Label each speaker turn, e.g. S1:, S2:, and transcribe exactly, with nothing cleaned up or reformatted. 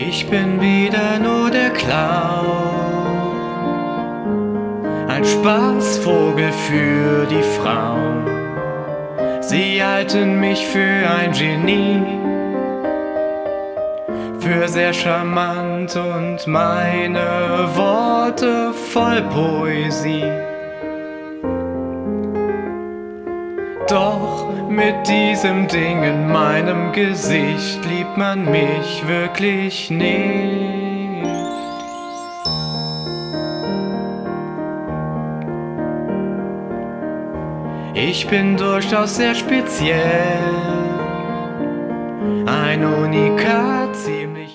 S1: Ich bin wieder nur der Clown, ein Spaßvogel für die Frauen. Sie halten mich für ein Genie, für sehr charmant und meine Worte voll Poesie. Doch mit diesem Ding in meinem Gesicht liebt man mich wirklich nicht. Ich bin durchaus sehr speziell, ein Unikat.